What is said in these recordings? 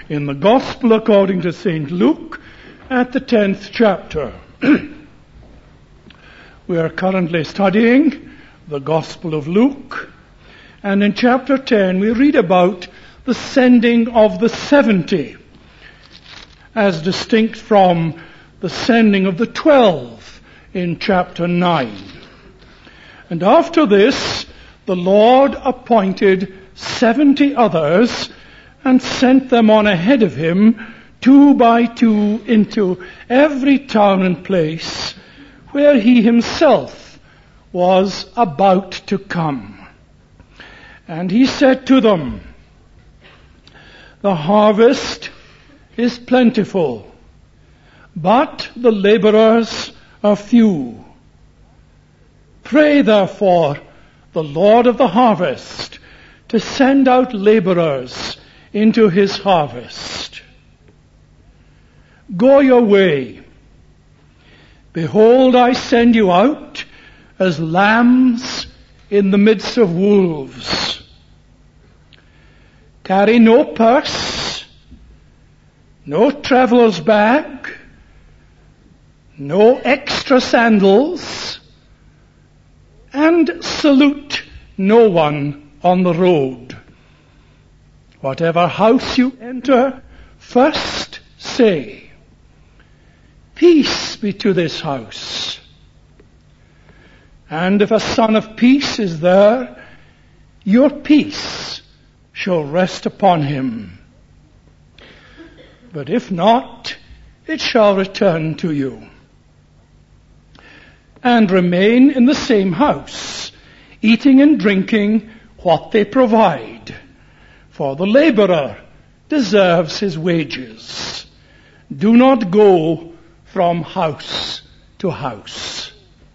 in the Gospel according to St. Luke at the 10th chapter. We are currently studying the Gospel of Luke, and in chapter 10 we read about the sending of the 70, as distinct from the sending of the 12 in chapter 9. And after this, the Lord appointed 70 others and sent them on ahead of him, 2 by 2, into every town and place where he himself was about to come. And he said to them, "The harvest is plentiful, but the laborers are few. Pray therefore the Lord of the harvest to send out laborers into his harvest. Go your way. Behold, I send you out as lambs in the midst of wolves. Carry no purse, no traveler's bag, no extra sandals, and salute no one on the road. Whatever house you enter, first say, 'Peace be to this house.' And if a son of peace is there, your peace shall rest upon him. But if not, it shall return to you. And remain in the same house, eating and drinking what they provide. For the laborer deserves his wages. Do not go from house to house.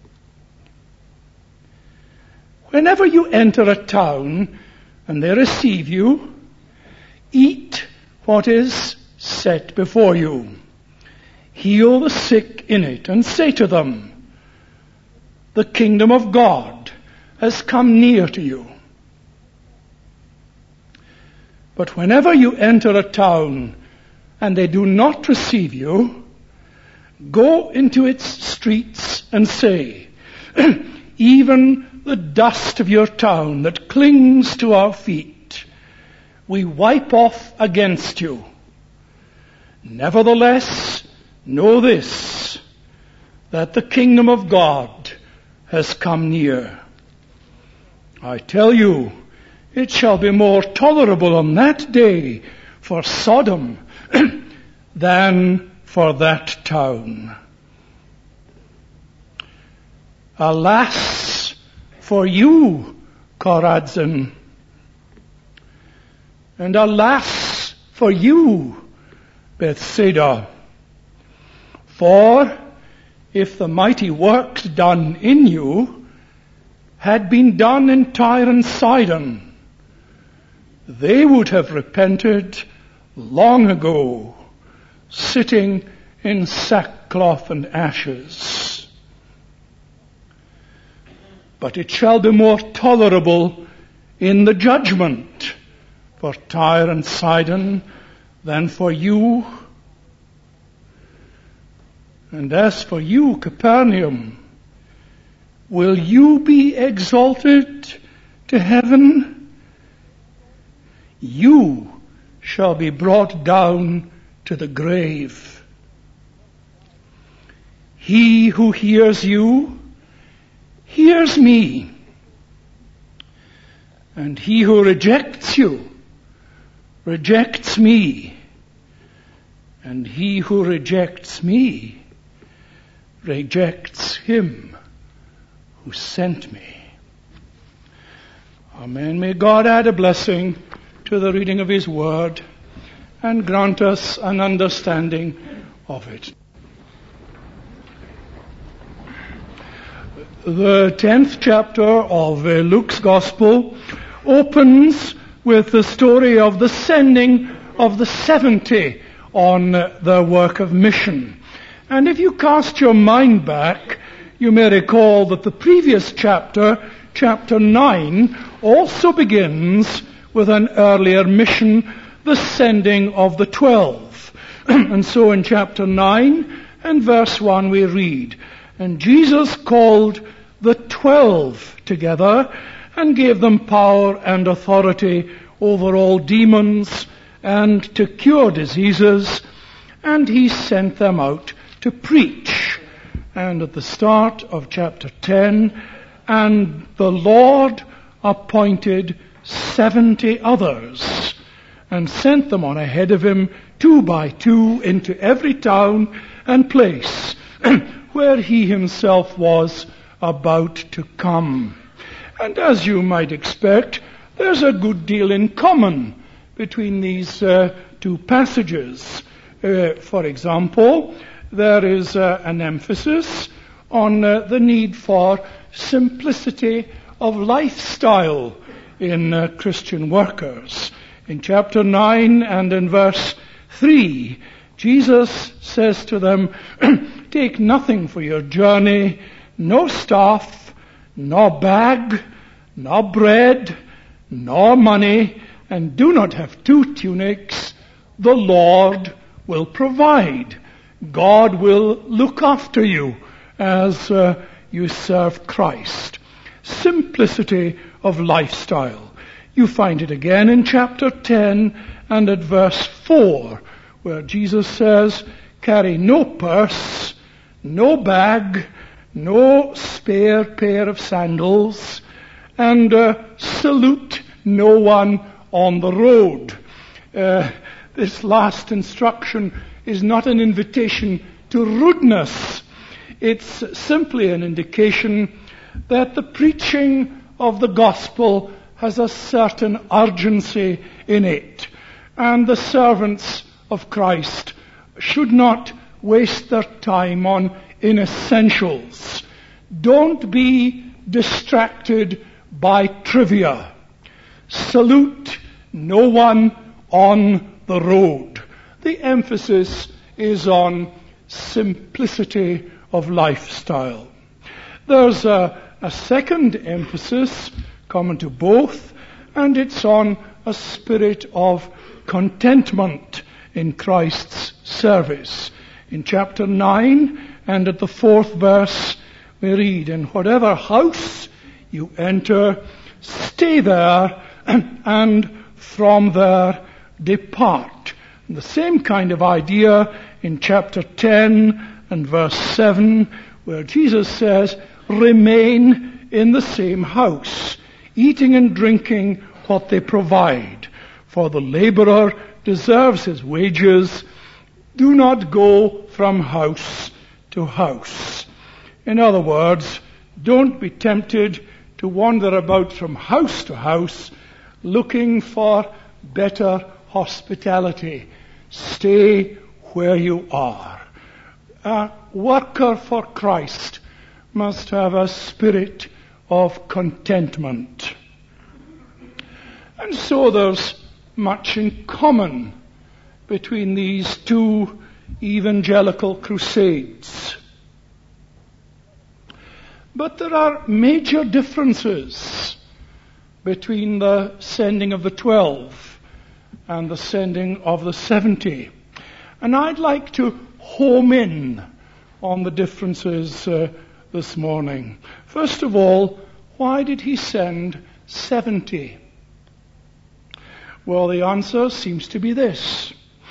Whenever you enter a town and they receive you, eat what is set before you. Heal the sick in it and say to them, 'The kingdom of God has come near to you.' But whenever you enter a town and they do not receive you, go into its streets and say, 'Even the dust of your town that clings to our feet, we wipe off against you. Nevertheless, know this, that the kingdom of God has come near. I tell you, it shall be more tolerable on that day for Sodom than for that town. Alas for you, Chorazin, and alas for you, Bethsaida. For if the mighty works done in you had been done in Tyre and Sidon, they would have repented long ago, sitting in sackcloth and ashes. But it shall be more tolerable in the judgment for Tyre and Sidon than for you. And as for you, Capernaum, will you be exalted to heaven? You shall be brought down to the grave. He who hears you, hears me. And he who rejects you, rejects me. And he who rejects me, rejects him who sent me." Amen. May God add a blessing to the reading of his word and grant us an understanding of it. The 10th chapter of Luke's Gospel opens with the story of the sending of the 70 on their work of mission. And if you cast your mind back, you may recall that the previous chapter, chapter 9, also begins with an earlier mission the sending of the 12. And so in chapter 9 and verse 1 we read, "And Jesus called the 12 together and gave them power and authority over all demons and to cure diseases, and he sent them out to preach." And at the start of chapter 10, "And the Lord appointed 70 others, and sent them on ahead of him, 2 by 2, into every town and place where he himself was about to come." And as you might expect, there's a good deal in common between these two passages. For example, there is an emphasis on the need for simplicity of lifestyle in Christian workers. In chapter 9 and in verse 3, Jesus says to them, "Take nothing for your journey, no staff, nor bag, nor bread, nor money, and do not have 2 tunics. The Lord will provide." God will look after you as you serve Christ. Simplicity of lifestyle. You find it again in chapter 10 and at verse 4, where Jesus says, "Carry no purse, no bag, no spare pair of sandals, and salute no one on the road." This last instruction is not an invitation to rudeness. It's simply an indication that the preaching of the gospel has a certain urgency in it, and the servants of Christ should not waste their time on inessentials. Don't be distracted by trivia. Salute no one on the road. The emphasis is on simplicity of lifestyle. There's a second emphasis common to both, and it's on a spirit of contentment in Christ's service. In chapter 9 and at the 4th verse we read, "In whatever house you enter, stay there, and from there depart." And the same kind of idea in chapter 10 and verse 7, where Jesus says, "Remain in the same house, eating and drinking what they provide, for the laborer deserves his wages. Do not go from house to house." In other words, don't be tempted to wander about from house to house looking for better hospitality. Stay where you are. A worker for Christ must have a spirit of contentment. And so there's much in common between these two evangelical crusades. But there are major differences between the sending of the 12 and the sending of the 70. And I'd like to home in on the differences this morning. First of all, why did he send 70? Well, the answer seems to be this.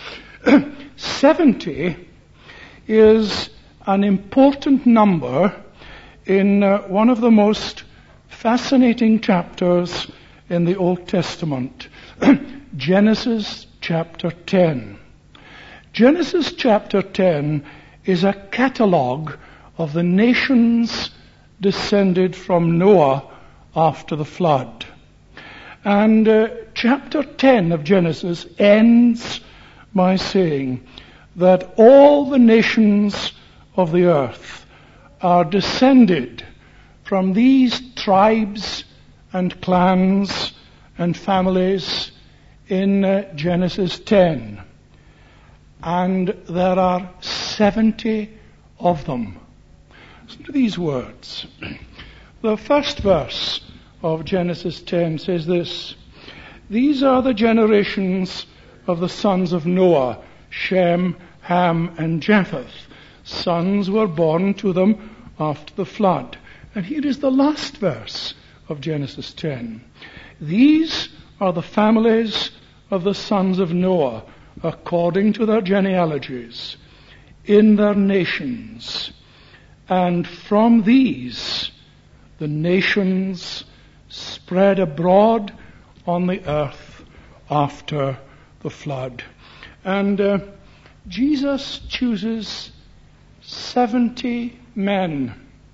70 is an important number in one of the most fascinating chapters in the Old Testament, Genesis chapter 10. Genesis chapter 10 is a catalogue of the nations descended from Noah after the flood. And chapter 10 of Genesis ends by saying that all the nations of the earth are descended from these tribes and clans and families in Genesis 10. And there are 70 of them. Listen to these words. The first verse of Genesis 10 says this: "These are the generations of the sons of Noah, Shem, Ham, and Japheth. Sons were born to them after the flood. And here is the last verse of Genesis 10. These are the families of the sons of Noah, according to their genealogies, in their nations. And from these the nations spread abroad on the earth after the flood. And Jesus chooses 70 men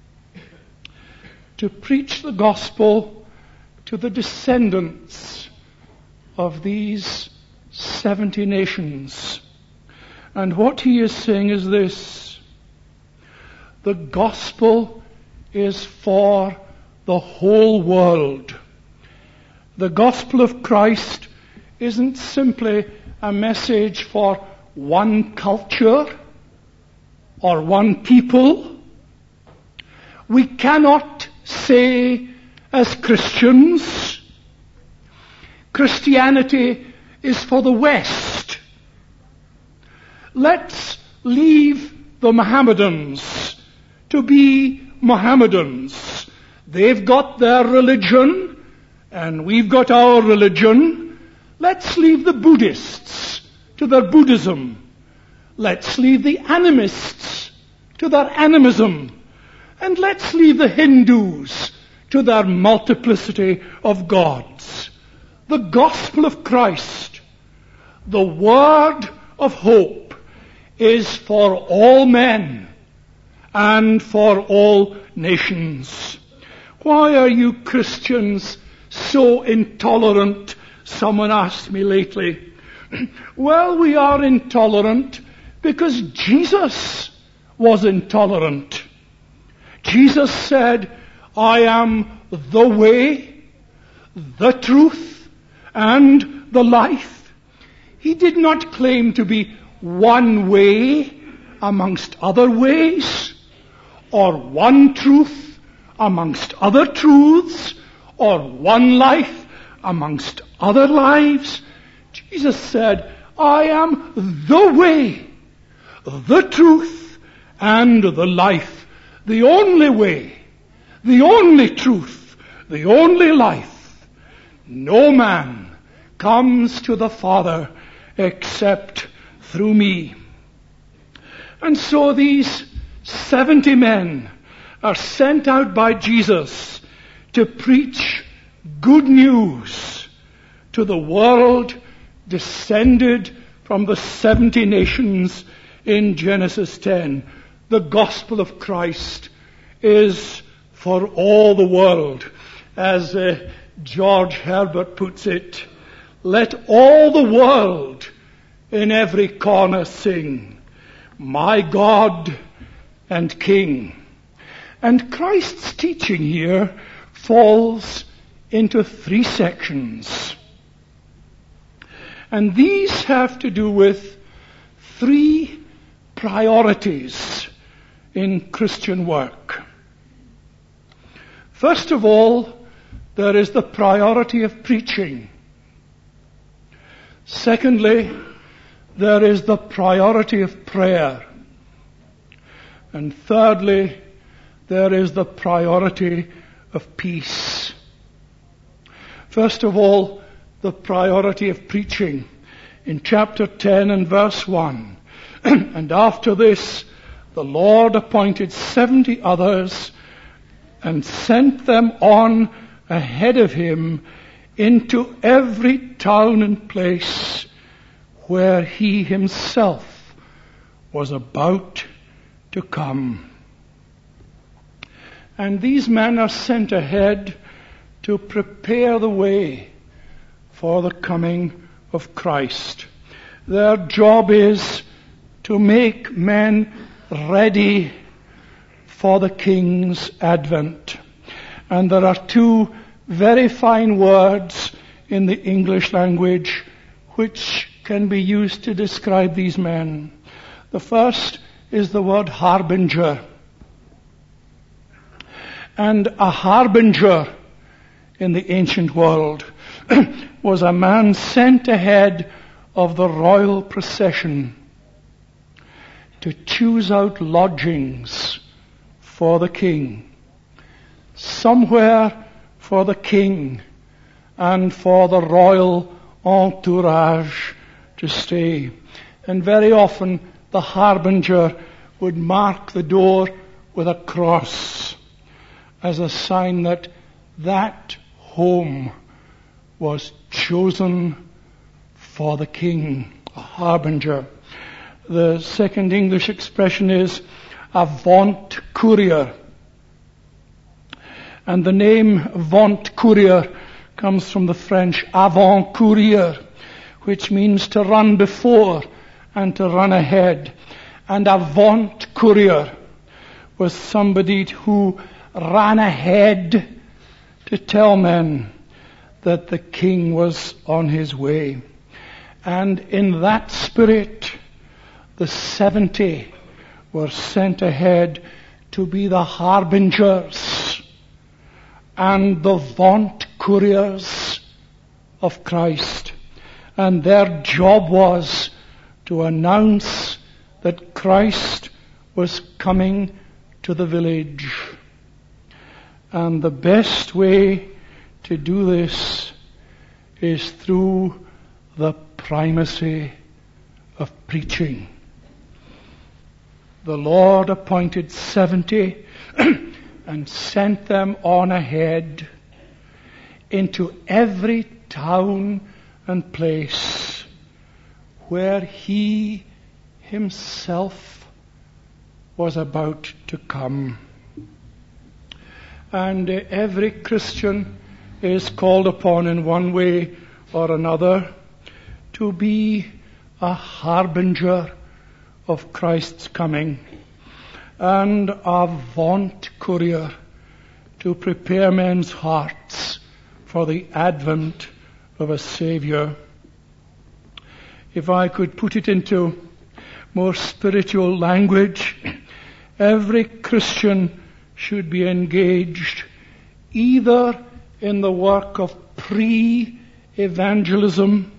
to preach the gospel to the descendants of these 70 nations. And what he is saying is this: the gospel is for the whole world. The gospel of Christ isn't simply a message for one culture or one people. We cannot say as Christians, Christianity is for the West. Let's leave the Mohammedans to be Mohammedans. They've got their religion and we've got our religion. Let's leave the Buddhists to their Buddhism. Let's leave the animists to their animism. And let's leave the Hindus to their multiplicity of gods. The gospel of Christ, the word of hope, is for all men and for all nations. Why are you Christians so intolerant? Someone asked me lately. Well, we are intolerant because Jesus was intolerant. Jesus said, I am the way, the truth, and the life. He did not claim to be one way amongst other ways, or one truth amongst other truths, or one life amongst other lives. Jesus said, I am the way, the truth, and the life. The only way, the only truth, the only life. No man comes to the Father except through me. And so these 70 men are sent out by Jesus to preach good news to the world descended from the 70 nations in Genesis 10. The gospel of Christ is for all the world. As George Herbert puts it, let all the world in every corner sing, my God and King. And Christ's teaching here falls into 3 sections. And these have to do with 3 priorities in Christian work. First of all, there is the priority of preaching. Secondly, there is the priority of prayer. And thirdly, there is the priority of peace. First of all, the priority of preaching. In chapter 10 and verse 1, and after this, the Lord appointed 70 others and sent them on ahead of him into every town and place where he himself was about to come. And these men are sent ahead to prepare the way for the coming of Christ. Their job is to make men ready for the King's advent. And there are 2 very fine words in the English language which can be used to describe these men. The first is the word harbinger. And a harbinger in the ancient world was a man sent ahead of the royal procession to choose out lodgings for the king, somewhere for the king and for the royal entourage to stay. And very often the harbinger would mark the door with a cross as a sign that that home was chosen for the king, a harbinger. The second English expression is avant courier. And the name avant courier comes from the French avant courier, which means to run before and to run ahead. And avant courier was somebody who ran ahead to tell men that the king was on his way. And in that spirit, the 70 were sent ahead to be the harbingers and the avant couriers of Christ. And their job was to announce that Christ was coming to the village. And the best way to do this is through the primacy of preaching. The Lord appointed 70 and sent them on ahead into every town and place where He Himself was about to come. And every Christian is called upon in one way or another to be a harbinger of Christ's coming and a avant courier to prepare men's hearts for the advent of a Savior. If I could put it into more spiritual language, every Christian should be engaged either in the work of pre-evangelism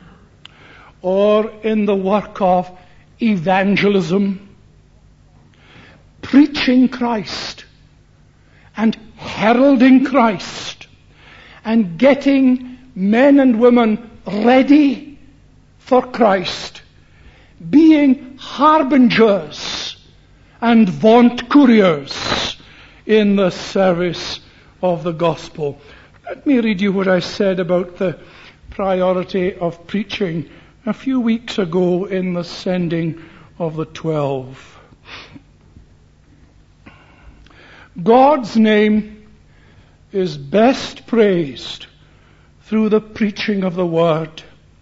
or in the work of evangelism, preaching Christ and heralding Christ and getting men and women ready for Christ, being harbingers and avant couriers in the service of the gospel. Let me read you what I said about the priority of preaching a few weeks ago in the sending of the 12. God's name is best praised through the preaching of the Word.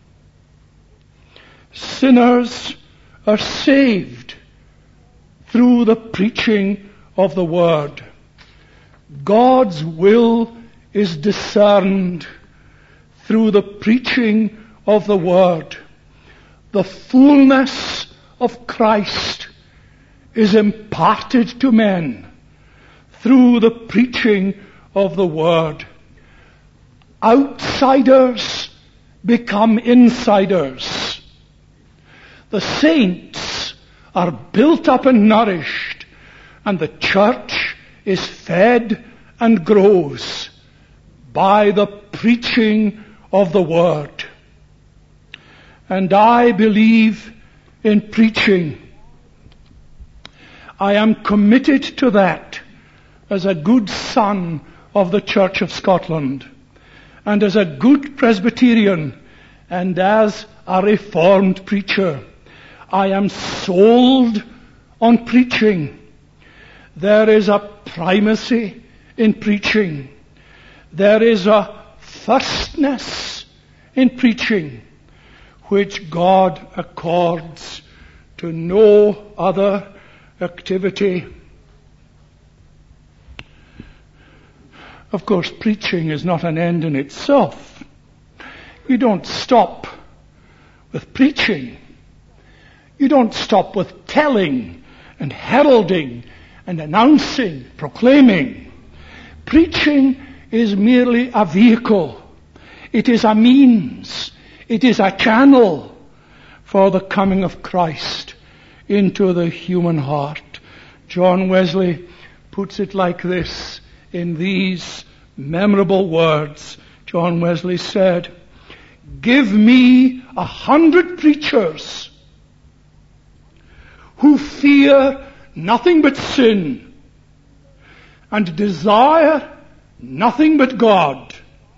Sinners are saved through the preaching of the Word. God's will is discerned through the preaching of the Word. The fullness of Christ is imparted to men through the preaching of the Word. Outsiders become insiders. The saints are built up and nourished, and the church is fed and grows by the preaching of the Word. And I believe in preaching. I am committed to that as a good son of the Church of Scotland, and as a good Presbyterian, and as a Reformed preacher. I am sold on preaching. There is a primacy in preaching. There is a firstness in preaching, which God accords to no other activity. Of course, preaching is not an end in itself. You don't stop with preaching. You don't stop with telling and heralding and announcing, proclaiming. Preaching is merely a vehicle. It is a means. It is a channel for the coming of Christ into the human heart. John Wesley puts it like this in these memorable words. John Wesley said, "Give me 100 preachers who fear nothing but sin and desire nothing but God,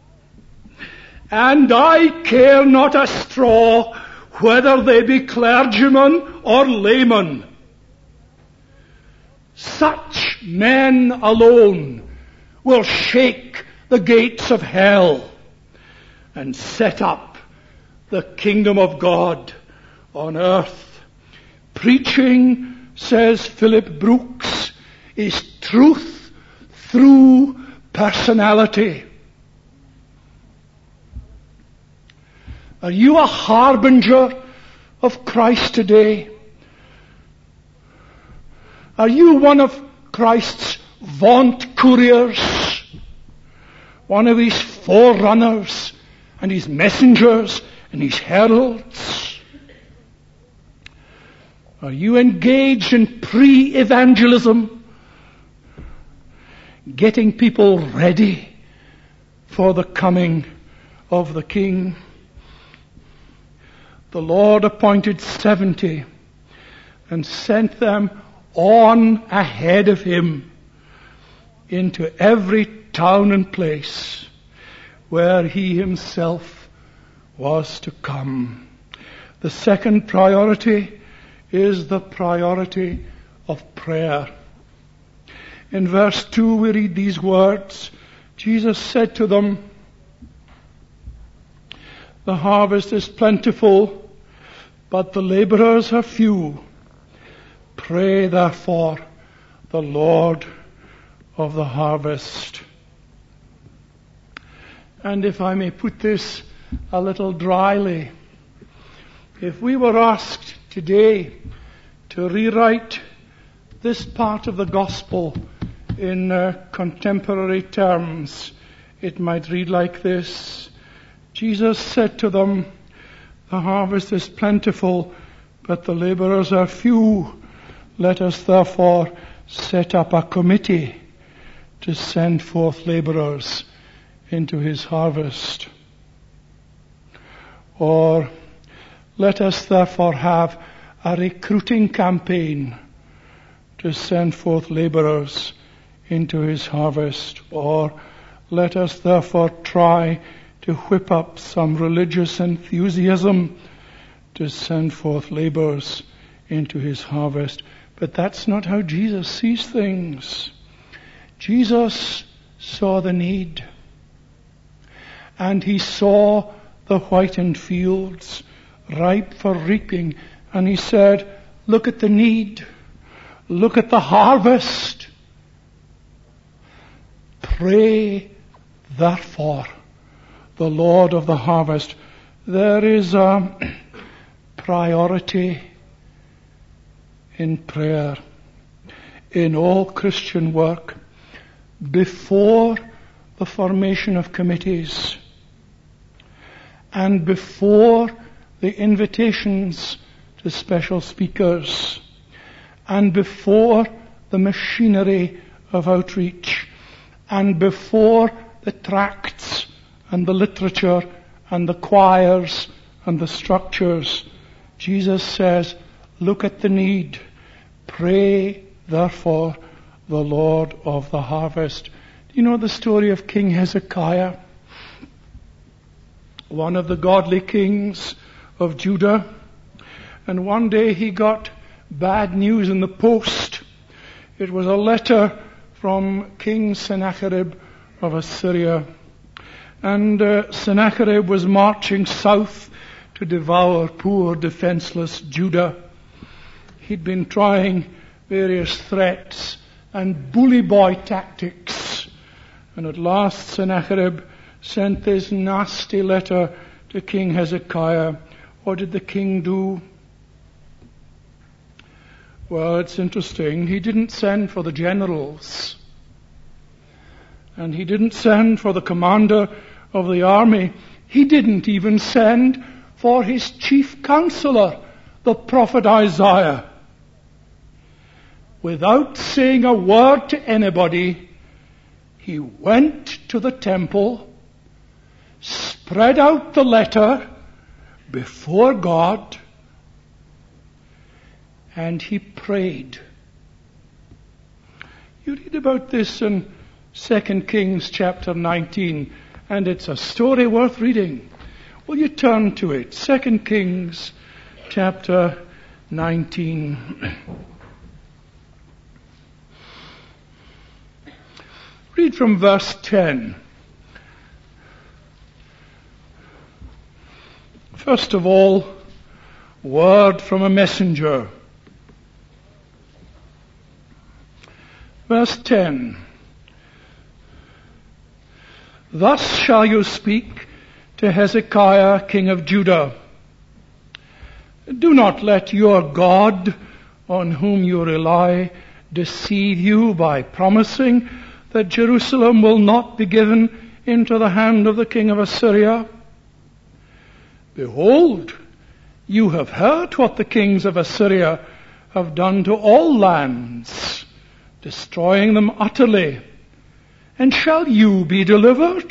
and I care not a straw whether they be clergymen or laymen. Such men alone will shake the gates of hell and set up the kingdom of God on earth. Preaching," says Philip Brooks, "is truth through personality." Are you a harbinger of Christ today? Are you one of Christ's vaunt couriers? One of his forerunners and his messengers and his heralds? Are you engaged in pre-evangelism? Getting people ready for the coming of the King? The Lord appointed 70 and sent them on ahead of him into every town and place where he himself was to come. The second priority is the priority of prayer. In verse 2 we read these words. Jesus said to them, "The harvest is plentiful, but the laborers are few. Pray therefore the Lord of the harvest." And if I may put this a little dryly, if we were asked today to rewrite this part of the gospel in contemporary terms, it might read like this. Jesus said to them, "The harvest is plentiful, but the laborers are few. Let us therefore set up a committee to send forth laborers into his harvest." Or, let us therefore have a recruiting campaign to send forth laborers into his harvest. Or, let us therefore try to whip up some religious enthusiasm to send forth laborers into his harvest. But that's not how Jesus sees things. Jesus saw the need. And he saw the whitened fields ripe for reaping. And he said, "Look at the need. Look at the harvest. Pray therefore the Lord of the harvest." There is a priority in prayer, in all Christian work, before the formation of committees and before the invitations to special speakers and before the machinery of outreach and before the tracts and the literature and the choirs and the structures. Jesus says, "Look at the need. Pray therefore the Lord of the harvest." Do you know the story of King Hezekiah? One of the godly kings of Judah. And one day he got bad news in the post. It was a letter from King Sennacherib of Assyria. And Sennacherib was marching south to devour poor defenseless Judah. He'd been trying various threats and bully boy tactics. And at last Sennacherib sent this nasty letter to King Hezekiah. What did the king do? Well, it's interesting. He didn't send for the generals. And he didn't send for the commander of the army. He didn't even send for his chief counselor, the prophet Isaiah. Without saying a word to anybody, he went to the temple, spread out the letter before God, and he prayed. You read about this in 2 Kings chapter 19, and it's a story worth reading. Will you turn to it? 2 Kings chapter 19. Read from verse 10. First of all, word from a messenger. Verse 10. Thus shall you speak to Hezekiah, king of Judah. Do not let your God, on whom you rely, deceive you by promising that Jerusalem will not be given into the hand of the king of Assyria. Behold, you have heard what the kings of Assyria have done to all lands, destroying them utterly. And shall you be delivered?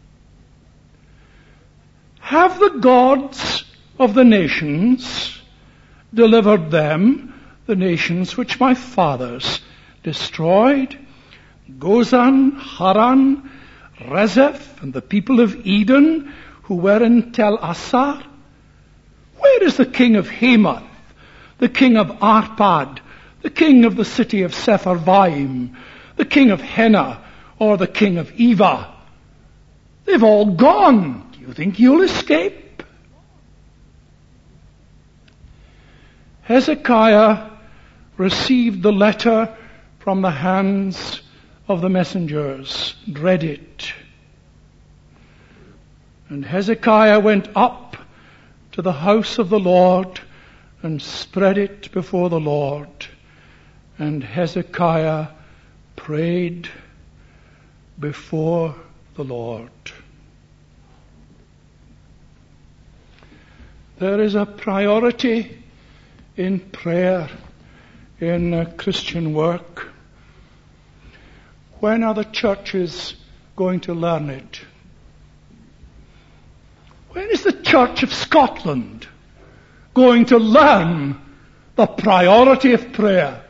Have the gods of the nations delivered them, the nations which my fathers destroyed? Gozan, Haran, Rezeph, and the people of Eden who were in Tel Assar? Where is the king of Hamath, the king of Arpad, the king of the city of Sepharvaim, the king of Hena, or the king of Eva? They've all gone. Do you think you'll escape? Hezekiah received the letter from the hands of the messengers, and read it. And Hezekiah went up to the house of the Lord and spread it before the Lord. And Hezekiah prayed before the Lord. There is a priority in prayer in Christian work. When are the churches going to learn it? When is the Church of Scotland going to learn the priority of prayer?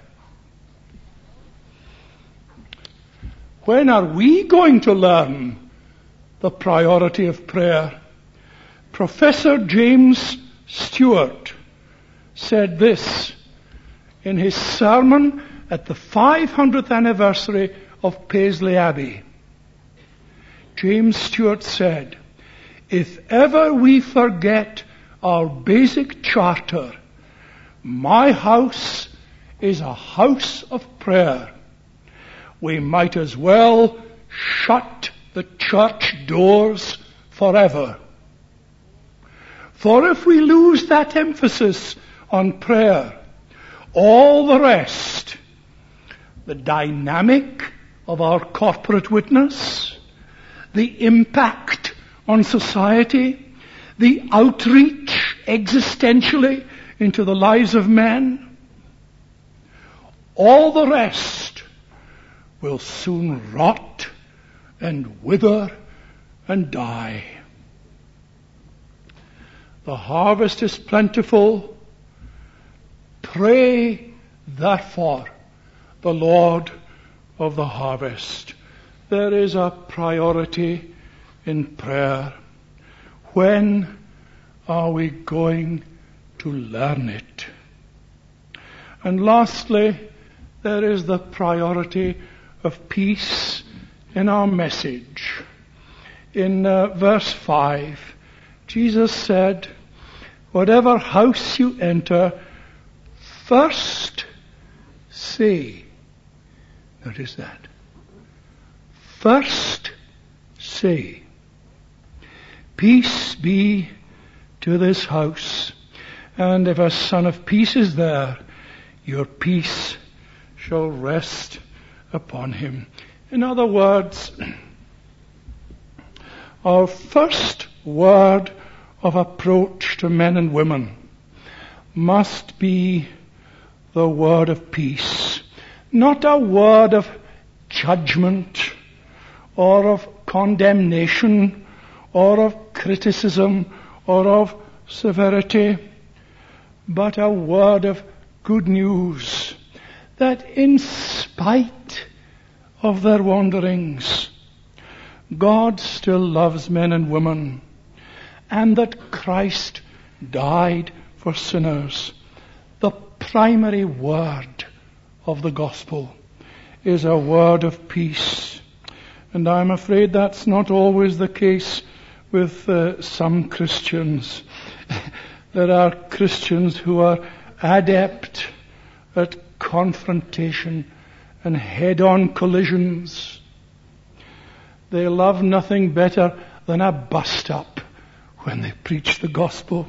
When are we going to learn the priority of prayer? Professor James Stewart said this in his sermon at the 500th anniversary of Paisley Abbey. James Stewart said, "If ever we forget our basic charter, my house is a house of prayer, we might as well shut the church doors forever. For if we lose that emphasis on prayer, all the rest, the dynamic of our corporate witness, the impact on society, the outreach existentially into the lives of men, all the rest will soon rot and wither and die. The harvest is plentiful. Pray, therefore, the Lord of the harvest." There is a priority in prayer. When are we going to learn it? And lastly, there is the priority of peace in our message. In verse 5, Jesus said, "Whatever house you enter, first say," notice that, first say, "Peace be to this house, and if a son of peace is there, your peace shall rest upon him." In other words, our first word of approach to men and women must be the word of peace, not a word of judgment or of condemnation or of criticism or of severity, but a word of good news that in spite of their wanderings, God still loves men and women, and that Christ died for sinners. The primary word of the gospel is a word of peace. And I'm afraid that's not always the case with some Christians. There are Christians who are adept at confrontation and head-on collisions. They love nothing better than a bust-up when they preach the gospel.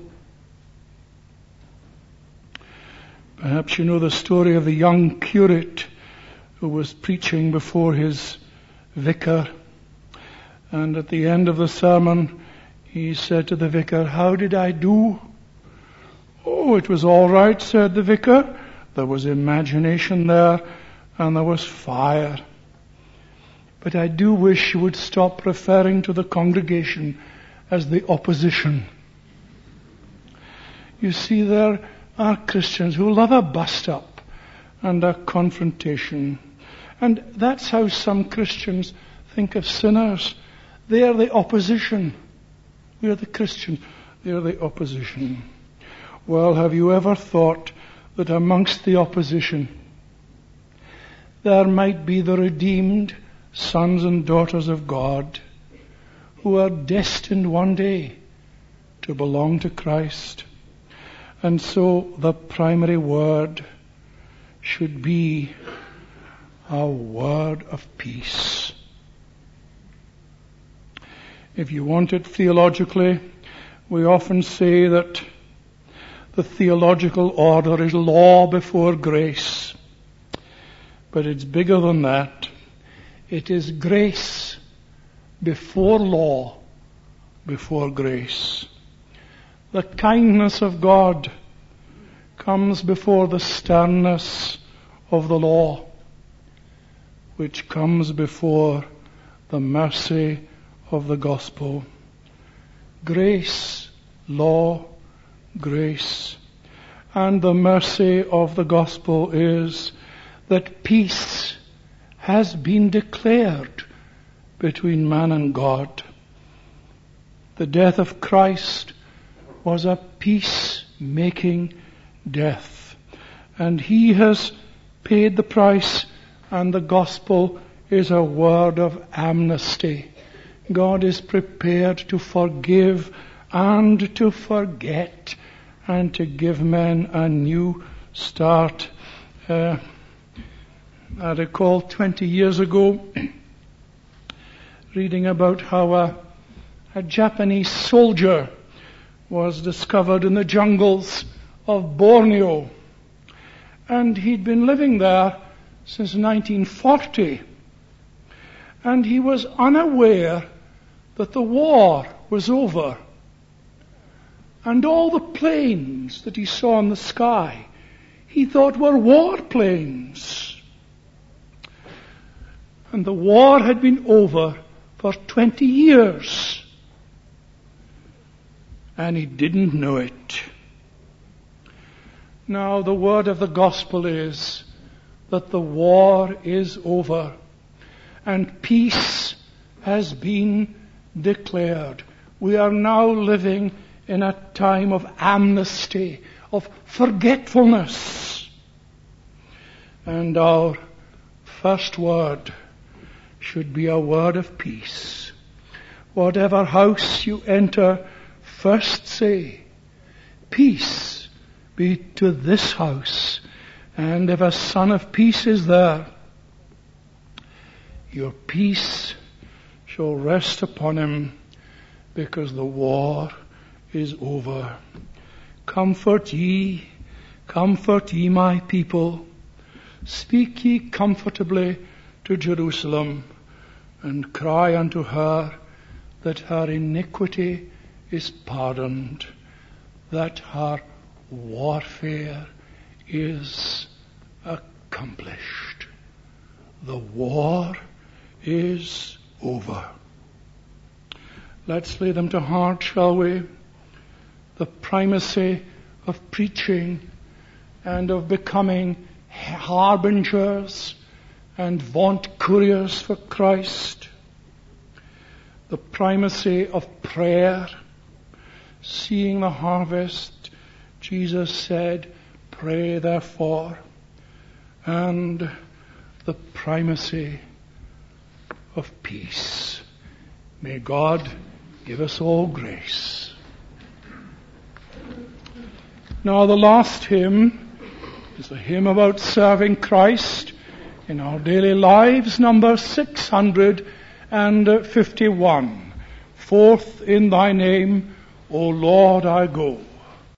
Perhaps you know the story of the young curate who was preaching before his vicar, and at the end of the sermon he said to the vicar, "How did I do?" "Oh, it was all right," said the vicar. "There was imagination there and there was fire. But I do wish you would stop referring to the congregation as the opposition." You see, there are Christians who love a bust-up and a confrontation. And that's how some Christians think of sinners. They are the opposition. We are the Christians. They are the opposition. Well, have you ever thought that amongst the opposition there might be the redeemed sons and daughters of God who are destined one day to belong to Christ? And so the primary word should be a word of peace. If you want it theologically, we often say that the theological order is law before grace. But it's bigger than that. It is grace before law, before grace. The kindness of God comes before the sternness of the law, which comes before the mercy of the gospel. Grace, law, grace. And the mercy of the gospel is that peace has been declared between man and God. The death of Christ was a peace-making death. And He has paid the price, and the gospel is a word of amnesty. God is prepared to forgive and to forget and to give men a new start. I recall 20 years ago reading about how a Japanese soldier was discovered in the jungles of Borneo. And he'd been living there since 1940. And he was unaware that the war was over. And all the planes that he saw in the sky, he thought were war planes. And the war had been over for 20 years. And he didn't know it. Now, the word of the gospel is that the war is over and peace has been declared. We are now living in a time of amnesty, of forgetfulness. And our first word should be a word of peace. Whatever house you enter, first say, "Peace be to this house." And if a son of peace is there, your peace shall rest upon him, because the war is over. Comfort ye, my people. Speak ye comfortably to Jerusalem, and cry unto her that her iniquity is pardoned, that her warfare is accomplished. The war is over. Let's lay them to heart, shall we? The primacy of preaching and of becoming harbingers and vaunt couriers for Christ. The primacy of prayer, seeing the harvest. Jesus said, "Pray therefore." And the primacy of peace. May God give us all grace. Now the last hymn is a hymn about serving Christ in our daily lives, number 651. Forth in thy name, O Lord, I go.